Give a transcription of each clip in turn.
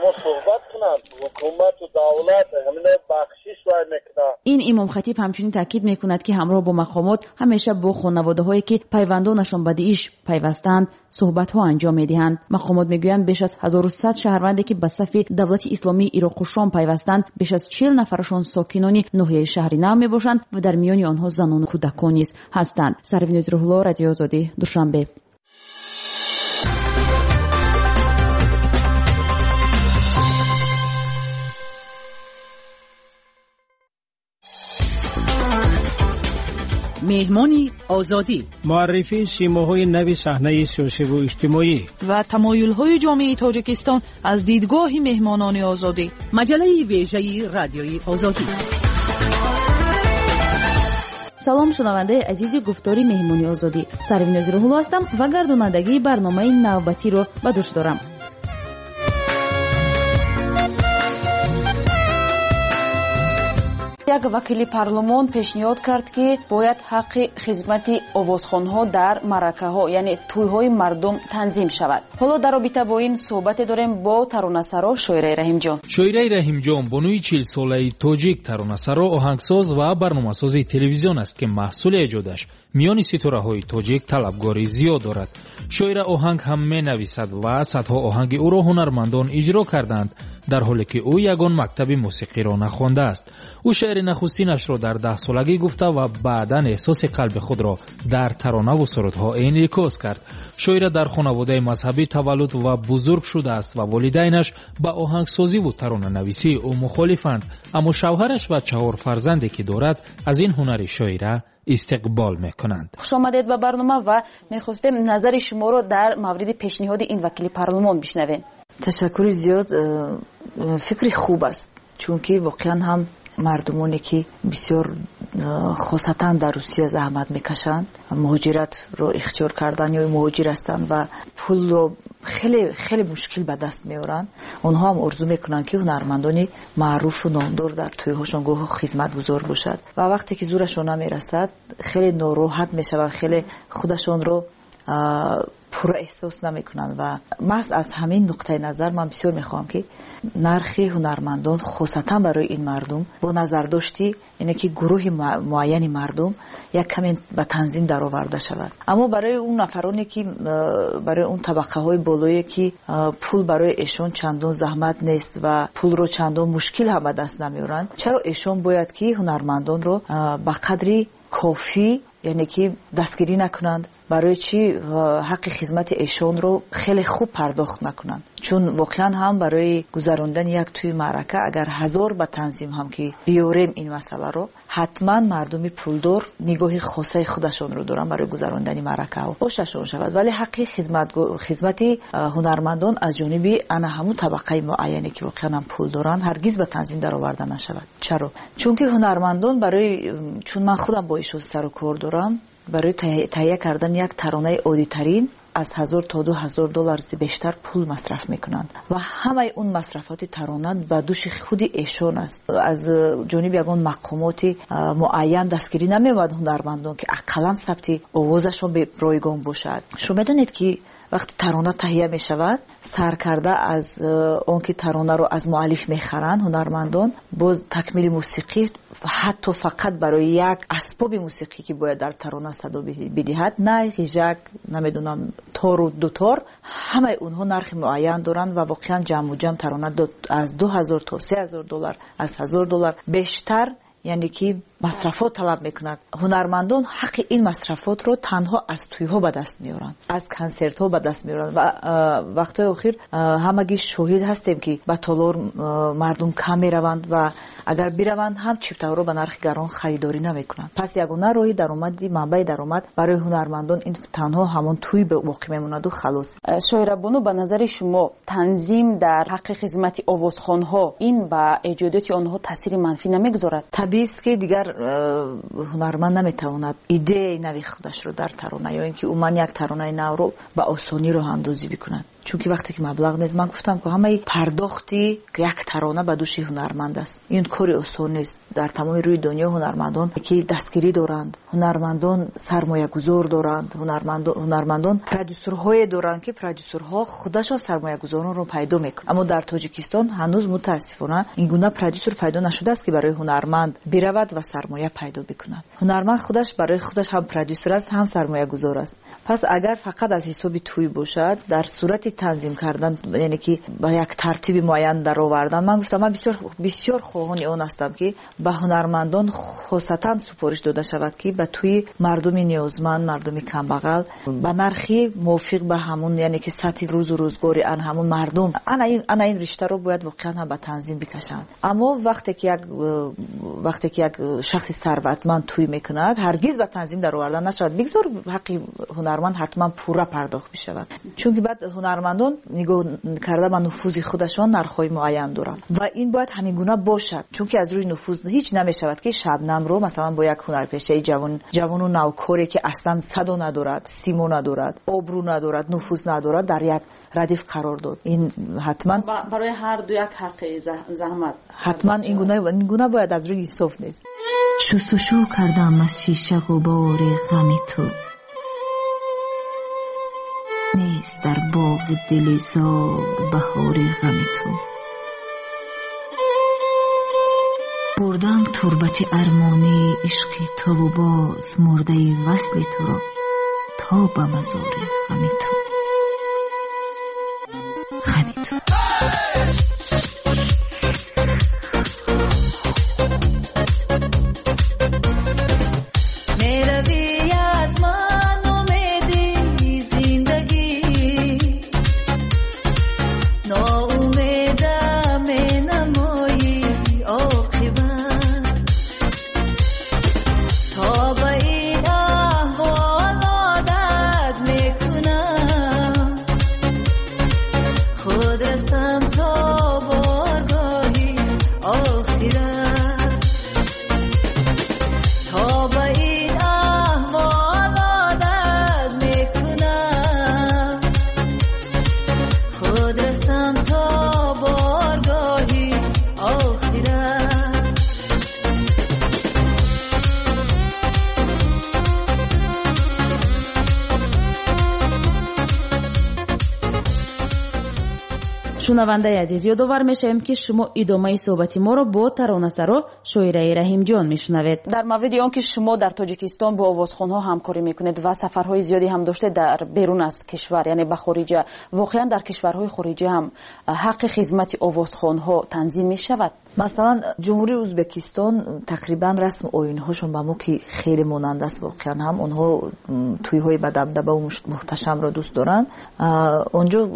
ما صحبت کنند. حکومت و دولت همین بخشش وای میکنه. این امام خطیب همچنین تاکید میکند که همراه با مقامات همیشه با خانواده‌هایی که پیوندانشان به داعش پیوستند صحبت‌ها انجام می‌دهند. مقامات میگویند بیش از 1100 شهروندی که به صف دولت اسلامی عراق و شام پیوستند، بیش از 40 نفرشان ساکنان ناحیه شهر نو میباشند و در میان آنها زنان و کودکان نیز هستند. سروین روح‌الله، رادیو آزادی، دوشنبه. مهمانی آزادی، معرفی سیماهای نو صحنه سیاسی و اجتماعی و تمایل‌های جامعه تاجیکستان از دیدگاه مهمانان آزادی. مجله ویژه رادیوی آزادی. سلام شنونده عزیز گفتاری مهمانی آزادی، سروین روح‌الله هستم و گردانندگی برنامه نوبتی رو به دوش دارم. یک وکیل پارلمان پیشنهاد کرد که باید حق خدمت آوازخوان‌ها در معرکه‌ها یعنی توی‌های مردم تنظیم شود. حالا در رابطه با این صحبت داریم با ترانه‌سرا شویره رحیمجان. شویره رحیمجان بانوی 40 ساله تاجیک ترانه‌سرا، آهنگساز و برنامه‌ساز تلویزیون است که محصول ایجادش میان ستاره‌های تاجیک طلبگاری زیاد دارد. شویره آهنگ هم می‌نویسد و صدها آهنگ او را هنرمندان اجرا کردند، در حالی که او یگان مکتب موسیقی را نخوانده است. او شعر نخستینش را در 10 سالگی گفته و بعداً احساس قلب خود را در ترانه و سرودها انعکاس کرد. شویره در خانواده مذهبی تولد و بزرگ شده است و والدینش به آهنگسازی و ترانه نویسی او مخالفند، اما شوهرش و 4 فرزندی که دارد از این هنر شویره استقبال میکنند. خوش آمدید به برنامه و میخواستیم نظر شما رو در مورد پیشنهاد این وکیل پارلمان بشنویم. تشکر زیاد. فکری خوب است، چون که واقعا هم مردمانی که بسیار خاصتا در روسیه زحمت میکشند، مهاجرت رو اختیار کردن یا مهاجر هستند و پول رو خیلی خیلی مشکل به دست میارن، اونها هم آرزو میکنن که هنرمندانی معروف و نامدار در توی‌هاشون گوه خدمتگزار باشد و وقتی که زورشون نمیرسد خیلی ناراحت میشن، خیلی خودشون رو پورا احساس نمیکنن و محض از همین نقطه نظر من بسیار میخوام که نرخ هنرمندان خاصتا برای این مردم با نظر داشتی اینه که گروه معینی مردم یک کمی به تنظیم در آورده شود، اما برای اون نفرانی که برای اون طبقه های بالایی که پول برای ایشون چندان زحمت نیست و پول رو چندان مشکل هم به دست نمیارن، چرا ایشون باید که هنرمندان رو به قدری کافی یعنی که دستگیری نکنند؟ برای چی حق خدمت ایشون رو خیلی خوب پرداخت نکنند؟ چون واقعا هم برای گذراندن یک توی معرکه اگر 1000 به تنظیم هم که بیاریم این مسئله رو، حتما مردم پولدار نگاه خاصه خودشون رو دارن برای گذراندن معرکه ها خوششون شود، ولی حق خدمت هنرمندان از جانب انا همون طبقه معینی که واقعا هم پول دارن هرگز به تنظیم در آورده نشود. چرا؟ چون که هنرمندان چون من خودم با ایشون سر و کار دارم، برای تهیه کردن یک ترانه عادی ترین از 1000 تا 2000 دلار بیشتر پول مصرف میکنند و همه اون مصرفات ترانه به دوش خود ایشون است. از جانب یگان مقامات معین دستگیری نمیواد هنرمندان که اقلا ثبت آوازشون به رایگان باشد. شما میدونید که وقتی ترانه تهیه می شود، سرکرده از اون که ترانه رو از مؤلف میخرند هنرمندان، باز تکمیل موسیقی حتی فقط برای یک اسباب موسیقی که باید در ترانه صدا بدهد، نه غیژک، نمیدونم تار و دوتار، همه اونها نرخ معین دارن و واقعا جمع و جمع ترانه از 2000 تا 3000 دلار، از 1000 دلار بیشتر یعنی که مصرفات طلب میکنند. هنرمندان حق این مصرفات رو تنها از توی‌ها به دست میارن، از کنسرت ها به دست میارن و وقتای اخیر همگی شاهد هستیم که به تالار مردم کم میروند و اگر بروند هم چپت‌ها رو به نرخ گران خریداری نمیکنن. پس یگانه راهی درآمد، منبع درآمد برای هنرمندان این تنها همون توی به واقع میموند و خلاص. شویره بانو، به نظر شما تنظیم در حق خدمت آوازخوان‌ها این با ایجادات آنها تاثیر منفی نمیگذارد؟ طبیعی است که دیگر هنرمند نمیتواند ایده نوی خودش رو در ترانه یا اینکه من یک ترانه نو رو به آسانی راه اندازی بکنه. چون که وقتی که مبلغ نیست، من گفتم که همه پرداختی یک ترانه به دوش هنرمند است. این کاری آسان نیست. در تمام روی دنیا هنرمندان که دستگیری دارند، هنرمندان سرمایه گذار دارند، هنرمندان پرودوسرهای دارند که پرودوسرها خودشون سرمایه گذاران رو پیدا میکنن. اما در تاجیکستان هنوز متاسفانه این گونه پرودوسر پیدا نشده است که برای هنرمند برود و سرمایه پیدا بکند. هنرمند خودش برای خودش هم پرودوسر است، هم سرمایه گذار است. پس اگر فقط از حساب توی باشد، در صورت تنظیم کردن، یعنی که با یک ترتیب معین در آوردن، من گفتم من بسیار خواهان اون هستم که به هنرمندان خاصتا سپارش داده شود که به توی مردم نیازمند، مردم کمبغل به نرخی موافق به همون، یعنی که سطح روز و روزگاری همون مردم انا این رشته رو باید واقعا هم به تنظیم بکشند. اما وقتی که یک شخص ثروتمند توی میکند، هرگز به تنظیم در آوردن نشود. بگذار حق هنرمند حتما پورا پرداخت بشود، چون که بعد هنرمندان نگاه کرده به نفوذ خودشان نرخ‌های معین دارند و این باید همین گونه باشد، چون که از روی نفوذ هیچ نمیشود که شبنم رو مثلا با یک هنرپیشه جوان و نوکاری که اصلا صدا ندارد، سیمو ندارد، آبرو ندارد، نفوذ ندارد در یک ردیف قرار داد. این حتما برای هر دو یک حق زحمت، حتما این گونه باید از روی انصاف نیست. شستشو کردم از شیشه غبار غم تو، نیست در باغ دل زار بهار غم تو. بردم تربت ارمانی عشق تو و باز مرده وصل تو را تا به مزار غم تو. غم تو شنونده عزیز، یادآور میشیم که شما ادامه صحبت ما رو با ترانه‌سرا شاعره رحیم جان میشنوید. در مورد آن که شما در تاجیکستان با آوازخوان‌ها همکاری میکنید و سفرهای زیادی هم داشته در بیرون از کشور، یعنی به خارج، واقعا در کشورهای خارجی هم حق خدمت آوازخوان‌ها تنظیم میشود؟ مثلا جمهوری ازبکستان تقریبا رسم آیین‌هاشون با ما که خیلی مانند است، واقعا هم اونها توی‌های با دبدبه و محتشم را دوست دارن. اونجا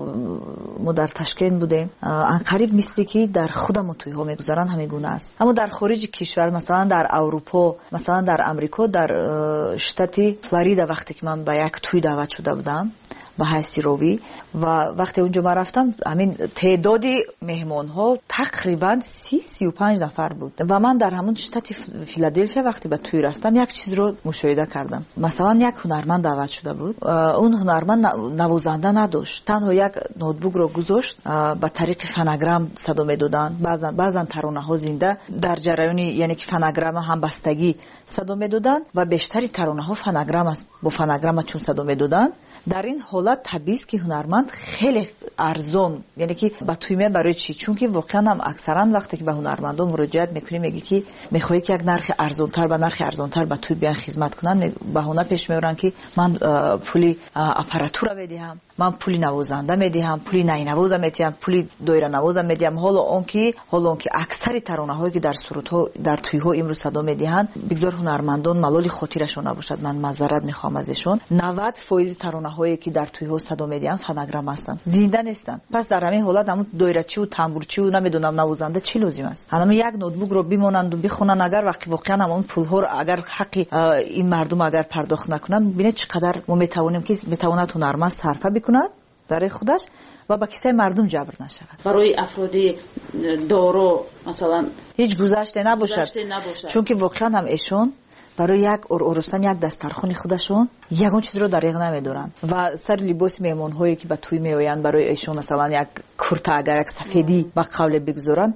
ما در تشکیل بودیم، قریب مثلی که در خودمون توی‌ها میگذارن همین گونه است. اما در خارج کشور، مثلا در اروپا، مثلا در امریکا، در شتات فلوریدا، وقتی که من به یک توی دعوت شده بودم به حیث راوی و وقتی اونجا من رفتم، همین تعداد مهمان ها تقریبا 30-35 نفر بود و من در همون شتات فیلادلفیا وقتی به توی رفتم یک چیز رو مشاهده کردم. مثلا یک هنرمند دعوت شده بود، اون هنرمند نوازنده نداشت، تنها یک نوتبوک رو گذاشت، با طریق فونوگرام صدا میدادن. بعضن ترانه ها زنده در جریان، یعنی که فونوگرام هم بستگی صدا میدادن و بیشتری ترانه ها فونوگرام است، با فونوگرام چون صدا میدادن. در این حالت طبیعی که هنرمند خیلی ارزان، یعنی که با توی برای چی؟ چون که واقعا هم اکثرا وقتی که به هنرمندان مراجعت میکنیم میگی که میخوای که یک نرخ ارزانتر به نرخ ارزانتر به توی بیان خدمت کنن، بهونه پیش میارن که من پولی آپاراتور میدم، من پولی نوازنده میدم، پولی نینواز میدم، پولی دایره نواز میدم. حالا اون که اکثر ترانه هایی که در سرودها در توی ها امروز صدا میدهند، بگذار هنرمندان ملال خاطرشون نباشد، من معذرت میخوام ازشون، 90% ترانه هایی که در توی ها صدا میدهند فونوگرام هستند، زنده نیستند. پس در همین حالت همون دایره‌چی و تنبورچی و نمیدونم نوازنده چی لازم است؟ همه یک نوتبوک رو بمونند و بخونن. اگر واقعا همون پول ها اگر حق این مردم اگر پرداخت نکنن، ببینید چقدر ما میتوانیم که میتواند هنرمند صرفه بکند برای خودش و با کیسه مردم جبر نشود. برای افرادی دارو مثلا هیچ گذشته نباشد. چون که واقعا هم ایشون برای یک ارستان یک دسترخوان خودشون یگان چیز رو دریغ نمیدارن و سر لباس میمون هایی که به توی میآیند برای ایشون مثلا یک کرتا اگر یک سفیدی با قول بگذارن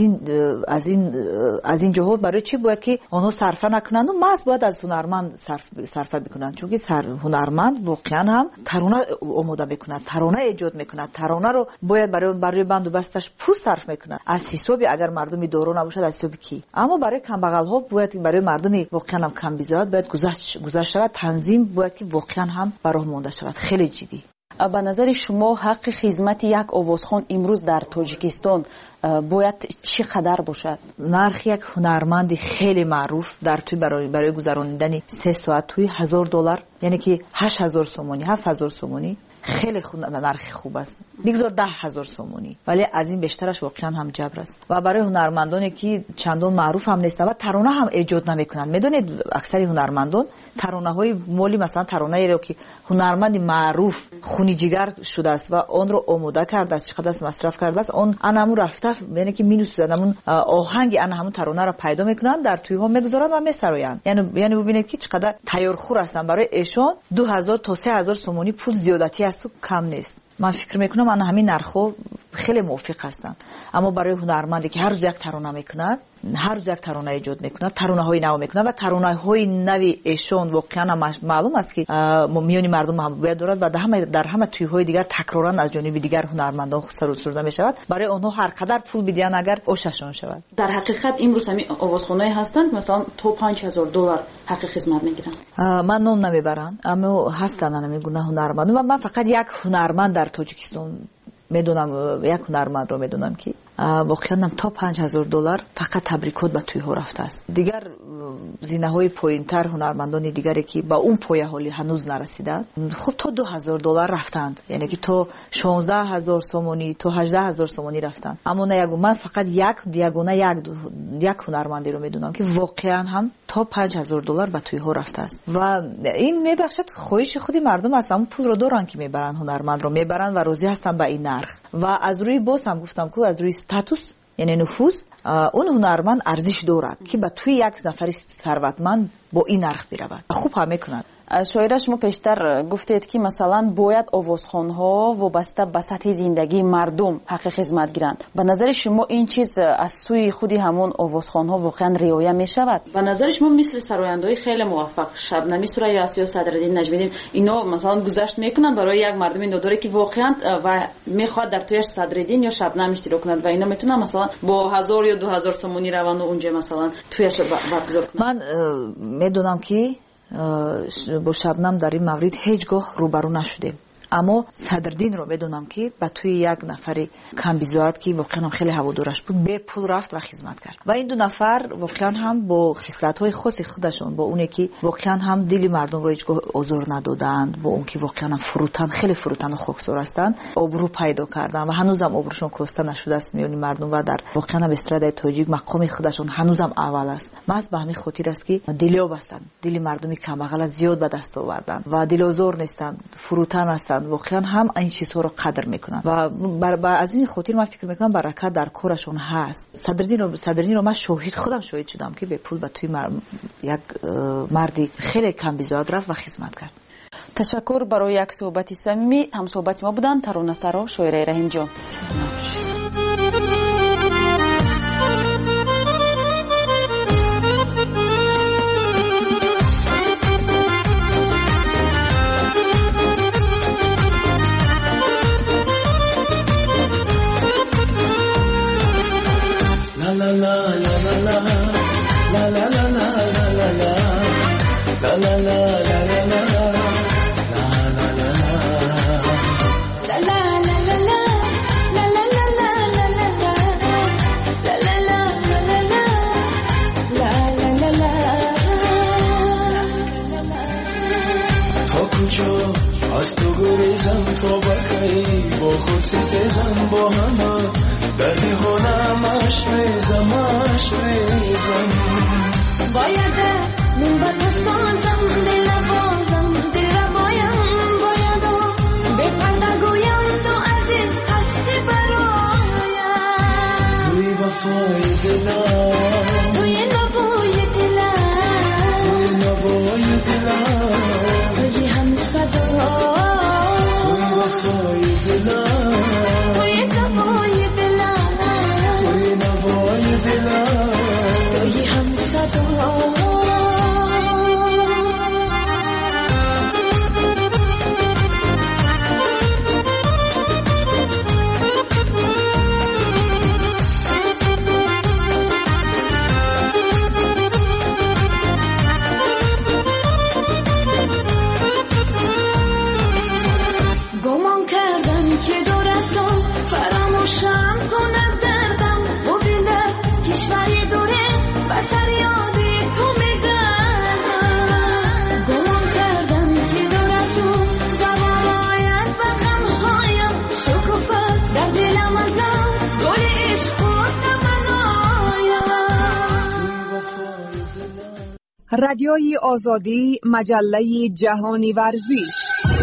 از این جهات برای چی باید که آنها صرفه نکنند و محض باید از هنرمند صرفه بکنند، چون که هنرمند واقعا هم ترانه آماده میکنه، ترانه ایجاد میکنه، ترانه رو باید برای بند و بستش پول صرف میکنه از حسابی اگر مردمی دورو نباشد از حسابی کی. اما برای کمبغل ها باید برای مردمی واقعا هم کم بیزاد باید گذشت شود، تنظیم باید که واقعا هم برای مونده شود. خیلی جدی. به نظر شما حق خدمت یک آوازخوان امروز در تاجیکستان باید چقدر باشد؟ نرخ یک هنرمند خیلی معروف در توی برای گذراندن 3 ساعت توی $1000 یعنی که 8000 سومونی 7000 سومونی خیلی نرخ خوب است. بگذار 10000 سومونی ولی از این بیشترش واقعا هم جبر است. و برای هنرمندانی که چندان معروف هم نیستند و ترانه هم ایجاد نمیکنند، میدونید اکثر هنرمندان ترانه های مولی مثلا ترانه رو که هنرمند معروف خونی جگر شده است و اون رو آماده کرده است، چقدر مصرف کرده است، اون همون رفته یعنی که مینوس همون آهنگ همون ترانه رو پیدا میکنن در توی ها میگذارن و میسراین. یعنی ببینید که چقدر تیارخور هستن. برای ایشون 2000 تا 3000 سومونی پول زیادتی است و کم نیست. من فکر میکنم من همین نرخو خیلی موافق هستم. اما برای هنرمندی که هر روز یک ترانه میکند، هر روز یک ترانه ایجاد میکند، ترانه های نو میکند و ترانه های نوی ایشون واقعا معلوم است که میانی مردم محبوبیت دارد و در همه توی های دیگر تکرارا از جانب دیگر هنرمندان سرود میشود. برای آنها هر قدر پول بدهند اگر اوششون شود. در حقیقت امروز همین آوازخوانایی هستند مثلا تو $5000 حق خدمت میگیرن. من نام نمیبرن اما هستن همین گونه هنرمندان و من فقط یک هنرمند در تاجیکستان میدونم، یک هنرمند رو میدونم که واقعا تا $5000 فقط تبریکات به توی ها رفته است. دیگر زینه های پایینتر هنرمندان دیگری که با اون پایه حالی هنوز نرسیدند خب تا $2000 رفتند، یعنی که تا 16000 سومونی تا 18000 سومونی رفتند. اما نه من فقط یک هنرمندی رو میدونم که واقعا هم تا $5000 به توی ها رفته است و این میبخشد خواهش خودی مردم است. اون پول رو دارن که میبرن، هنرمند رو میبرن و راضی هستن به این نرخ. و از روی باز هم گفتم که از روی استاتوس یعنی نفوذ اون هنرمند ارزش دارد که به توی یک نفر ثروتمند با این نرخ برود. خوب هم میکنند. شاید شما پیشتر گفتید که مثلا باید آوازخوان‌ها وابسته به سطح زندگی مردم حق خدمت گیرند. به نظر شما این چیز از سوی خودی همون آوازخوان‌ها واقعا رعایت می‌شود؟ به نظر شما مثل سراینده‌های خیلی موفق شبنمی سورایاسی و صدرالدین نجمیدین اینا مثلا گذشت میکنن برای یک مردم ناداری که واقعا و میخواد در تویش صدرالدین یا شبنم اشتراک کند و اینا میتونن مثلا با 1000 یا 2000 سومونی روند و اونجا مثلا تویش برگزار کنن؟ من میدونم که با شبنم در این مورد هیچگاه روبرو نشدیم، اما صدرالدین رو بدونم که با توی یک نفر کم بیزوات که واقعا خیلی هوادارش بود به پول رفت و خدمت کرد و این دو نفر واقعا هم با خصلت‌های خاص خودشون با اونی که واقعا هم دل مردم رو هیچگاه آزار ندادند و اون که واقعا هم فروتن خیلی فروتن و خاکسار هستند آبرو پیدا کردن و هنوزم آبروشون کاسته نشده است میانی مردم و در واقعا هم استرادای تاجیک مقام خودشون هنوزم اول است. محض به همین خاطر است که دلیاب هستند، دل مردمی کم عقل زیاد به دست آوردن و دلازار نیستند، فروتن هستند، واقعا هم این چیزها رو قدر میکنن و از این خاطر من فکر میکنم برکت در کارشون هست. صدرالدین رو من خودم شاهد شدم که به پول به توی یک مردی خیلی کم بیزاد رفت و خدمت کرد. تشکر برای یک صحبت صمیمی. هم صحبت ما بودن ترانه سرا شاعره رحیم جان. la la la la la la la la la la la la la از تو گریزم تو بکی با خود ستیزم با همه در دیوانم اش ریزم بایده من با تو سازم دل بازم دل باید به پرده گویم تو عزیز هستی برایم توی وفای دلم توی نفای دلم توی رادیوی آزادی، مجله جهانی ورزش.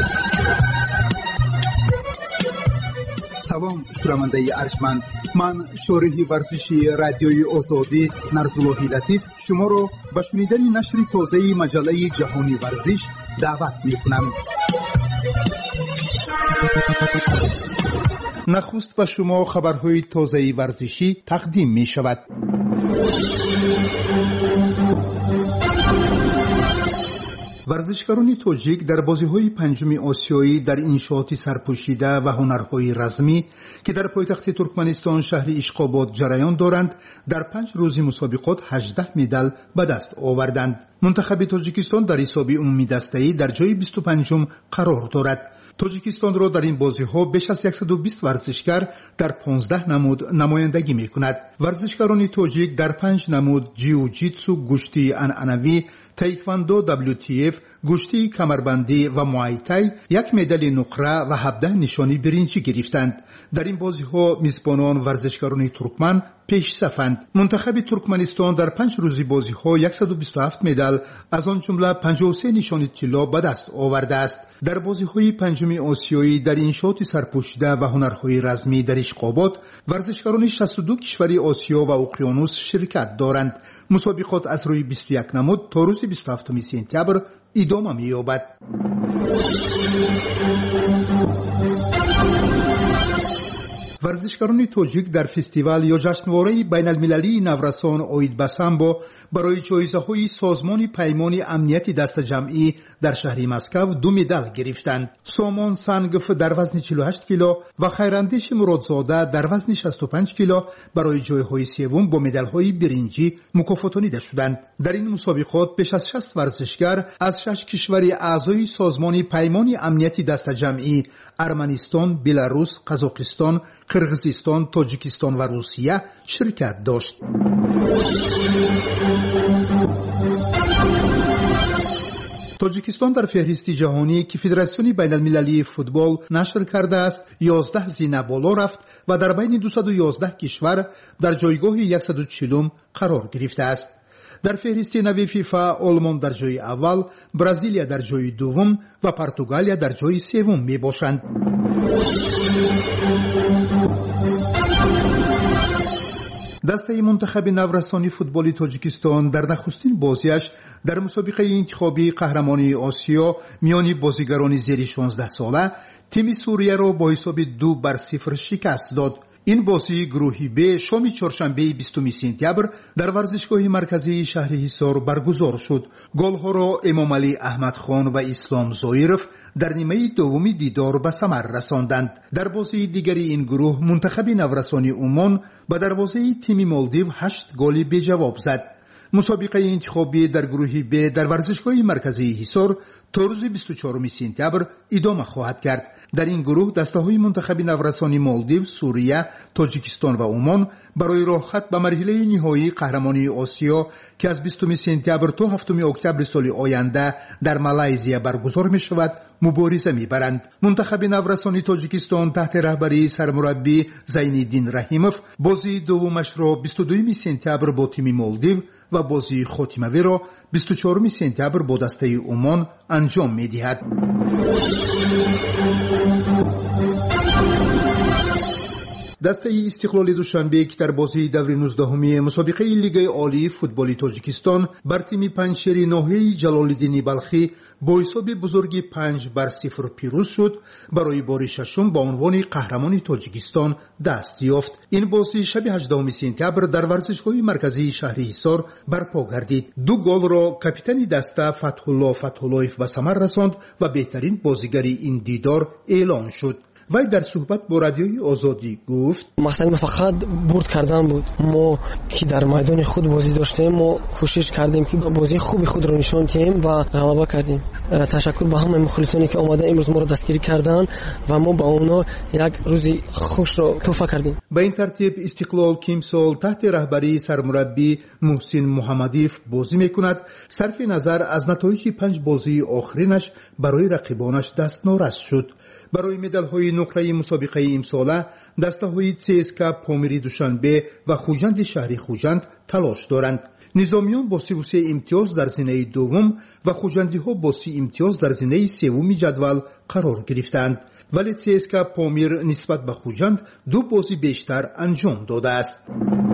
سلام شنونده ارجمند، من شارح ورزشی رادیوی آزادی نرزاللهی لطیف شما را به شنیدن نشر تازه مجله جهانی ورزش دعوت می‌کنم. نخست به شما خبرهای تازه ورزشی تقدیم می‌شود. ورزشکاران تاجیک در بازی‌های پنجم آسیایی در انشاءات سرپوشیده و هنرهای رزمی که در پایتخت ترکمنستان شهر اشخاباد جریان دارند، در 5 روز مسابقات 18 مدال به دست آوردند. منتخب تاجیکستان در حساب عمومی دسته‌ای در جای 25م قرار دارد. تاجیکستان را در این بازی‌ها بیش از 120 ورزشکار در 15 نمود نمایندگی می‌کند. ورزشکاران تاجیک در 5 نمود جیوجیتسو، گشتی عنعنوی، تایکواندو، WTF، گشتی کمربندی و موایتای 1 مدال نقره و 17 نشانی برنجی گرفتند. در این بازی‌ها میزبانان ورزشکاران ترکمن پیش صفند. منتخب ترکمنستان در 5 روزی بازی‌ها 127 مدال از آن جمله 53 نشانی طلا به دست آورده است. در بازی‌های پنجم آسیایی در انشاءات سرپوشیده و هنرهای رزمی در اشخاباد ورزشکاران 62 کشور آسیا و اقیانوس شرکت دارند. مسابقات از روز 21 نمود تا روز 27 سپتامبر ادامه می‌یابد. ورزشکاران تاجیک در فستیوال یا جشنواره بین المللی نورسان اوید به سامبو برای جایزه‌های سازمان پیمان امنیت دست جمعی در شهر مسکو 2 مدال گرفتند. سامان سنگف در وزن 48 کیلو و خیراندیش مرادزاده در وزن 65 کیلو برای جایهای سوم با مدال‌های برنجی مکافاتانیده شدند. در این مسابقات بیش از 60 ورزشکار از 6 کشور اعضای سازمان پیمان امنیت دست جمعی ارمنستان، بلاروس، قزاقستان، قرغیزستان، تاجیکستان و روسیه شرکت داشت. تاجیکستان در فهرست جهانی که فدراسیون بین المللی فوتبال نشر کرده است 11 زینه بالا رفت و در بین 211 کشور در جایگاه 140 قرار گرفته است. در فهرست نوی فیفا آلمان در جای اول، برزیلیا در جای دوم و پرتغالیا در جای سوم می باشند. دسته منتخب نورسانی فوتبالی تاجیکستان در نخستین بازیش در مسابقه انتخابی قهرمانی آسیا میان بازیگران زیر 16 ساله تیم سوریه را با حساب 2-0 شکست داد. این بازی گروهی ب شام چهارشنبه 20 سپتامبر در ورزشگاه مرکزی شهر حصار برگزار شد. گل‌ها را امام علی احمد خان و اسلام زایرف در نیمه دومی دیدار به ثمر رساندند. در بازی دیگری این گروه منتخب نورسانی عمان به دروازه تیم مالدیو 8 گل به جواب زد. مسابقه انتخابی در گروه ب در ورزشگاه مرکزی حصار تا روز 24 سپتامبر ادامه خواهد کرد. در این گروه دسته‌های منتخب نورسانی مالدیو، سوریه، تاجیکستان و عمان برای راهخط به مرحله نهایی قهرمانی آسیا که از 20 سپتامبر تا 7 اکتبر سال آینده در مالزیا برگزار می‌شود مبارزه می‌برند. منتخب نورسانی تاجیکستان تحت رهبری سرمربی زین‌الدین رحیموف بازی دومش را 22 سپتامبر با تیم مالدیو و بازی خاتمه‌ای را 24 سپتامبر با دسته عمان انجام می‌دهد. دسته استقلال دوشنبه که در بازی دور 19 مسابقه لیگ عالی فوتبالی تاجیکستان بر تیم پنجشیر ناحیه جلال‌الدین بلخی با حساب بزرگی 5-0 پیروز شد. برای بار ششم با عنوان قهرمان تاجیکستان دست یافت. این بازی شب 18 سپتامبر در ورزشگاه مرکزی شهر حصار برپا گردید. 2 گل را کاپیتان دسته فتح‌الله فتح‌اللهیف به ثمر رساند و بهترین بازیگر این دیدار اعلان شد. وی در صحبت با رادیوی آزادی گفت مقصد ما فقط برد کردن بود. ما که در میدان خود بازی داشتیم ما کوشش کردیم که بازی خوبی خود را نشان دهیم و غلبه کردیم. تشکر به همه مخالفانی که آمده امروز ما را دستگیری کردند و ما با اونا یک روزی خوش را تحفه کردیم. به این ترتیب استقلال که امسال تحت رهبری سرمربی محسن محمدیف بازی میکند صرف نظر از نتایج 5 بازی آخرینش برای رقیبانش دست نارس شد. برای مدال‌های نقره مسابقه امساله دسته‌های CSKA پامیری دوشنبه و خوجند شهری خوجند تلاش دارند. نظامیان با 33 امتیاز در زینه دوم و خوجندی‌ها با 30 امتیاز در زینه سوم جدول قرار گرفتند. ولی CSKA پامیر نسبت به خوجند 2 بازی بیشتر انجام داده است.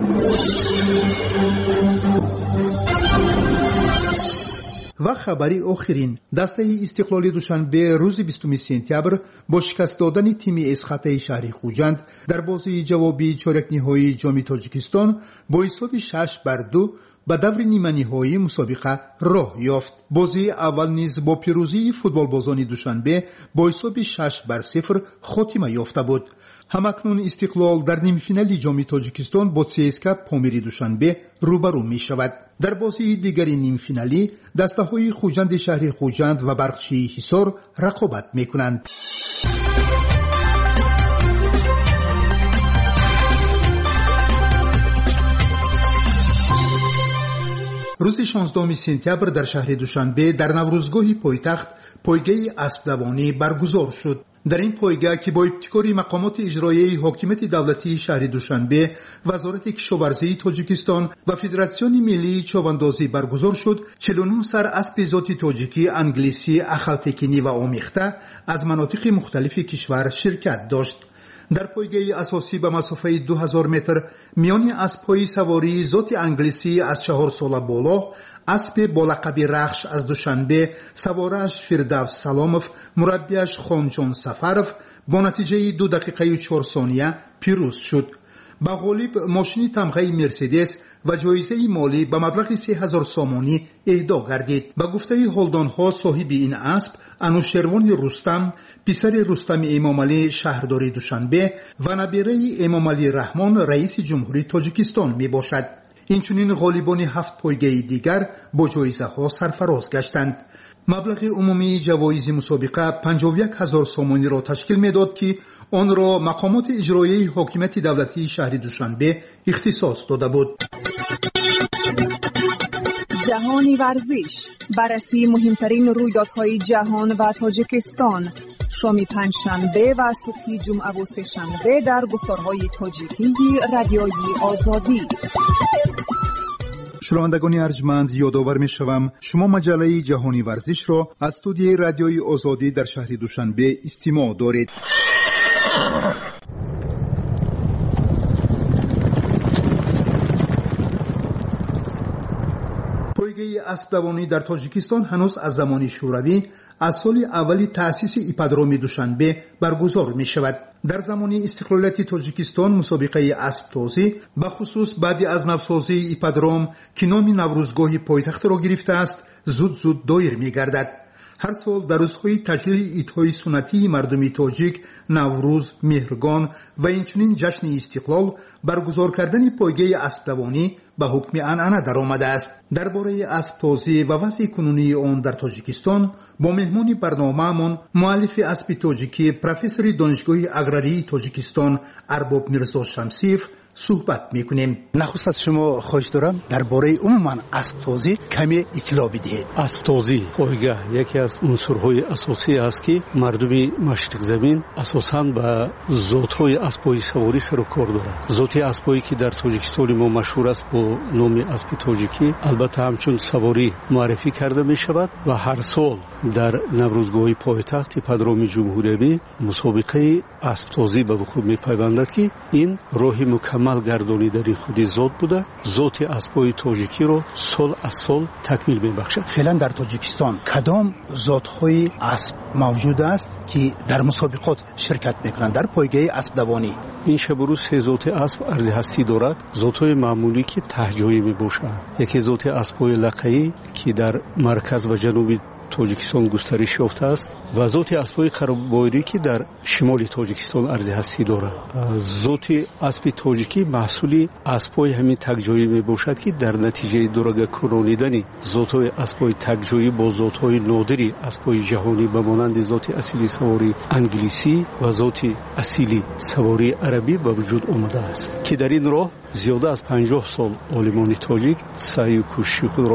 و خبری آخرین، دسته استقلالی دوشنبه روز 20 سپتامبر با شکست دادن تیم اسخط شهری خوجند در بازی جوابی چهارک نهایی جام تاجیکستان با ایستاد 6-2 به دور نیمه نهایی مسابقه راه یافت. بازی اول نیز با پیروزی فوتبالبازان دوشنبه با حساب 6-0 خاتمه یافته بود. همکنون استقلال در نیمه فینال جام تاجیکستان با CSKA پامیری دوشنبه روبرو می شود. در بازی دیگری نیم فینالی دسته‌های خوجند شهری خوجند و برقچی حصار رقابت می کنند. روز 16 سپتامبر در شهر دوشنبه در نوروزگاه پایتخت پایگاه اسب دوانی برگزار شد. در این پایگاه که با ابتکار مقامات اجرایی حاکمیت دولتی شهر دوشنبه، وزارت کشاورزی تاجیکستان و فدراسیون ملی چاواندازی برگزار شد، 49 سر اسب ذاتی تاجیکی، انگلیسی، اخالتکینی و آمیخته از مناطق مختلف کشور شرکت داشت. در پایگاه اساسی به مسافه 2000 متر میان اسب‌های سواری ذات انگلیسی از 4 سال بالا، اسب با لقب رخش از دوشنبه، سوارش فردوس سلاموف، مربیش خانجان سفرов با نتیجه 2 دقیقه و 4 ثانیه پیروز شد. به غالب ماشین تمغه مرسدس و جایزه مالی به مبلغ 3000 سامانی اهدا گردید. به گفته هلدانها صاحب این اسب انوشروان رستم، پسر رستم امامعلی شهرداری دوشنبه و نبیره امامعلی رحمان رئیس جمهوری تاجیکستان می باشد. اینچنین غالبان 7 پایگاه دیگر با جایزه ها سرفراز گشتند. مبلغ عمومی جوایز مسابقه 51000 سامانی را تشکیل میداد که آن را مقامات اجرایی حاکمیت دولتی شهر دوشنبه اختصاص داده بود. جهانی ورزش، بررسی مهمترین رویدادهای جهان و تاجیکستان، شام پنجشنبه و صبح جمعه و سه‌شنبه در گفتارهای تاجیکی رادیوی آزادی. شنوندگان ارجمند، یادآور می‌شوم شما مجله جهانی ورزش را از استودیوی رادیوی آزادی در شهر دوشنبه استماع دارید. پایگاه اسب دوانی در تاجیکستان هنوز از زمان شوروی از سال اولی تأسیس ایپادروم دوشنبه برگزار می شود. در زمان استقلالیت تاجیکستان مسابقه اسب تازی به خصوص بعد از نوسازی ایپادروم که نام نوروزگاه پایتخت را گرفته است زود دایر می گردد. هر سال در روزهای تجلیل عیدهای سنتی مردمی تاجیک، نوروز، مهرگان و اینچنین جشن استقلال برگزار کردن پایگاه اسب دوانی به حکم عنعنه در آمده است. درباره اسب تازی و وضع کنونی آن در تاجیکستان با مهمان برنامه‌مان مؤلف اسب تاجیکی پروفسور دانشگاه اگراری تاجیکستان ارباب میرزا شمسیف صحبت میکنیم. نخست از شما خواهش دارم درباره عموما اسب تازی کمی اطلاع بدهید. اسب تازی پایگاه یکی از عنصرهای اساسی است که مردمی مشرق زمین اساساً به ذات‌های اسب‌های سواری سر و کار دارند. ذات اسب‌هایی که در تاجیکستان ما مشهور است با نام اسب تاجیکی البته همچون سواری معرفی کرده می شود و هر سال در نوروزگاه پایتخت ایپادروم جمهوری مسابقه اسب تازی به وقوع می پیوندد که این راه مکمل گردانیدن خودی ذات بوده. ذات اسب‌های تاجیکی رو سال از سال تکمیل می بخشد. فعلا در تاجیکستان کدام ذات‌های اسب موجود است که در مسابقات شرکت میکنند در پایگاه اسب دوانی؟ این شب روز 3 ذات اسب ارزی هستی دارد. ذات‌های معمولی که تهجویی می باشند. یکی ذات اسب‌های لقایی که در مرکز و جنوب تاجیکستان گسترش یافته است و ذات اسب‌های خراب‌بایری که در شمال تاجیکستان ارزی هستی دارد. ذات اسب تاجیکی محصول اسب‌های همین تکجایی میباشد که در نتیجه درگه کرانیدن ذات‌های اسب‌های تکجایی با ذات‌های نادری اسب‌های جهانی به مانند ذات اصیلی سواری انگلیسی و ذات اصیلی سواری عربی به وجود آمده است که در این راه زیاده از 50 سال عالمان تاجیک سعی و کوشش خود را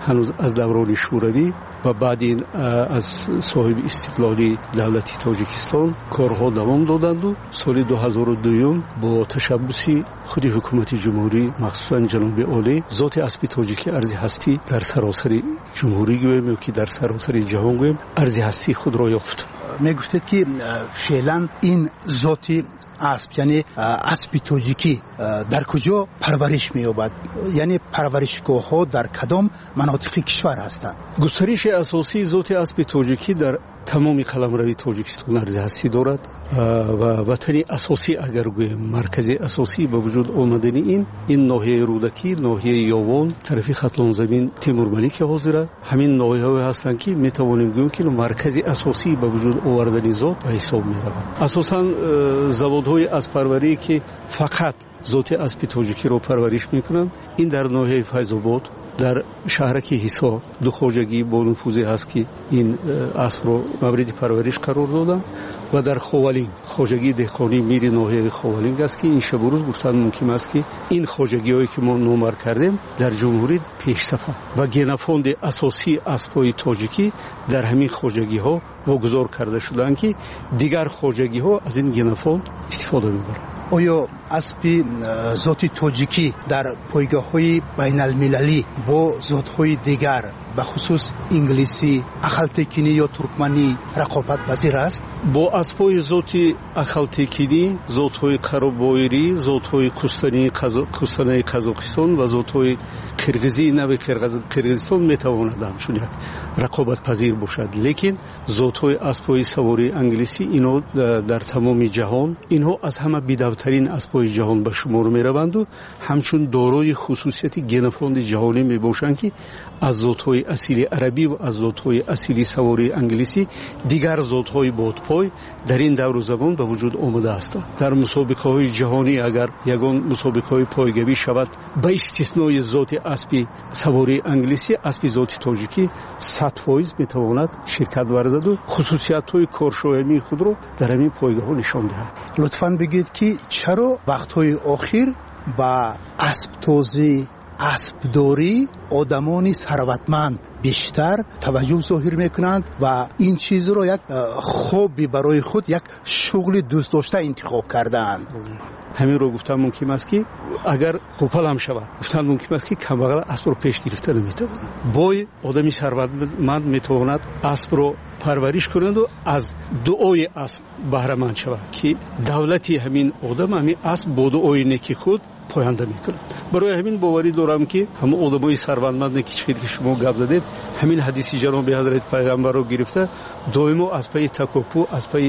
ҳанӯз аз даврони шӯравӣ ва баъди аз соҳиби истиқлоли давлати тоҷикистон корҳо давом доданду соли 2002 бо ташаббуси худи ҳукумати ҷумҳурӣ махсусан ҷаноби олӣ зоти аспи тоҷикӣ арзи ҳастӣ дар саросари ҷумҳурӣ гӯем ё ки дар саросари ҷаҳон гӯем арзи ҳастии худро ёфт. мегуфтед ки феълан ин зоти اسب یعنی اسب توجیکی در کجا پرورش می‌یابد؟ یعنی پرورشگاه‌ها در کدام مناطق کشور هستند؟ گسترش اساسی ذات اسب توجیکی در تمام قلمروی تاجیکستان ارزشی دارد و وطن اساسی اگر گویم مرکز اساسی به وجود آمدن این ناحیه رودکی، ناحیه یاوان، طرف خطلان زمین تیمور ملیک حاضر است. همین ناحیه‌ها هستند که می‌توانیم گوییم که مرکز اساسی به وجود آوردن ذات به حساب می‌رود. اساساً زوادهای اسب‌پروری که فقط ذات اسب توجیکی رو پرورش می‌کنند این در ناحیه فیض‌آباد در شهرک حصار دو خواجگی با نفوذی هست که این اسب رو مورد پرورش قرار دادن و در خوالین خواجگی دهقانی میری ناحیه خوالین است که این شب و روز گفتن ممکن است که این خواجگی‌هایی که ما نمر کردیم در جمهوری پیش‌صفه و گنفاند اساسی اسب‌های تاجیکی در همین خواجگی‌ها واگذار کرده شدند که دیگر خواجگی‌ها از این گنفاند استفاده می‌برند. آیا اسب ذاتی تاجیکی در پایگاه‌های بین‌المللی با ذات‌های دیگر به خصوص انگلیسی، اخالتکینی یا ترکمنی رقابت پذیر است؟ با اسب‌های ذاتی اخالتکینی، ذات‌های قرابایری، ذات‌های کوستانی قزاقستان و ذات‌های قرغیزی نوع قرغیزستان می‌تواند همچون یک رقابت پذیر باشد. لیکن ذات‌های اسب‌های سواری انگلیسی اینا در تمام جهان اینها از همه بی‌دوترین اسب‌های جهان به شمار می‌روند و همچون دارای خصوصیت گنفاند جهانی میباشند که از ذات‌های اصیلی عربی و از ذات‌های اصیلی سواری انگلیسی دیگر ذات‌های بادپای در این دور و زمان به وجود آمده است. در مسابقه‌های جهانی اگر یگان مسابقه‌های پایگویی شود به استثنای ذات اسب سواری انگلیسی اسب ذات تاجیکی 100% میتواند شرکت ورزد و خصوصیت‌های کارشایمی خود را در همین پایگاه‌ها نشان دهد. لطفاً بگید که چرا وقت‌های اخیر با اسب توزی اسبداری آدمانی ثروتمند بیشتر توجه ظاهر میکنند و این چیز رو یک خوبی برای خود یک شغل دوست داشته انتخاب کردند. همین رو گفتم ممکن است که اگر قوپل هم شود گفتن ممکن است که کمبغل اسب رو پیش گرفته نمیتواند. بای آدمی ثروتمند میتواند اسب رو پرورش کند و از دعای اسب بهره مند شود که دولتی همین آدم همین اسب با دعای نیکی خود پاینده میکنه. برای همین باوری دارم که همه آدمای ثروتمند که شما گپ زدید همین حدیث جناب حضرت پیغمبر رو گرفته دائما از پای تکاپو از پای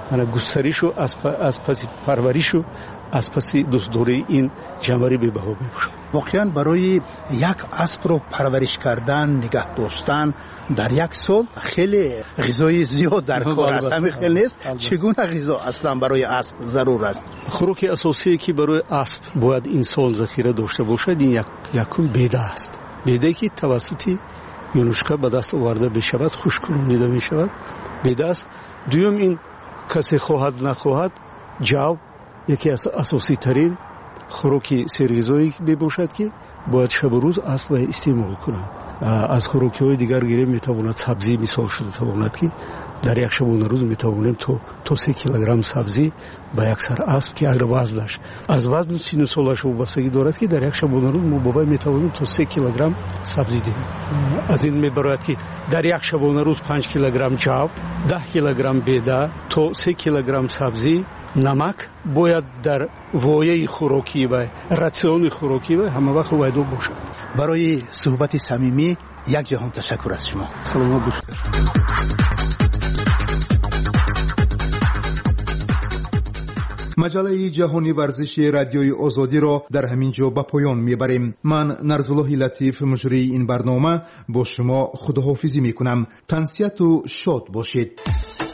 گسترش و از پس پرورش و از پس دوستداری این جنبری به بها میباشد. واقعا برای یک اسب رو پرورش کردن نگه داشتن در یک سال خیلی غذای زیاد در کار است. همین خیلی نیست. چگونه غذا اصلا برای اسب ضرور است؟ خوراک اساسی که برای اسب باید انسان ذخیره داشته باشد این یکم بیده است. بیده که توسط یونشکا به دست آورده بشود خشک‌کننده میشود. بیده است. دوم این کسی خواهد نخواهد جو یکی از اساسی ترین خوراک سرغذایی باشد که باید شب و روز اسب استعمال کند. از خوراکی های دیگر گیریم میتواند سبزی مثال شده تواند که در یک شبانه روز میتوانیم تا 3 کیلوگرم سبزی به یک سر اسب که اگر وزنش از وزن سن سالش وابستگی دارد که در یک شبانه روز ما بابای میتوانیم تا 3 کیلوگرم سبزی دهیم. از این میبراید که در یک شبانه روز 5 کیلوگرم جو، 10 کیلوگرم بیده تا 3 کیلوگرم سبزی، نمک باید در وایه خوراکی و راسیون خوراکی و همه وقت وایدو باشد. برای صحبت صمیمی یک جهان تشکر از شما. سلامت باشید. مجله جهانی ورزشی رادیوی آزادی را در همین جا به پایان میبریم. من نرزالله لطیف مجری این برنامه با شما خداحافظی میکنم. تنسیت و شاد باشید.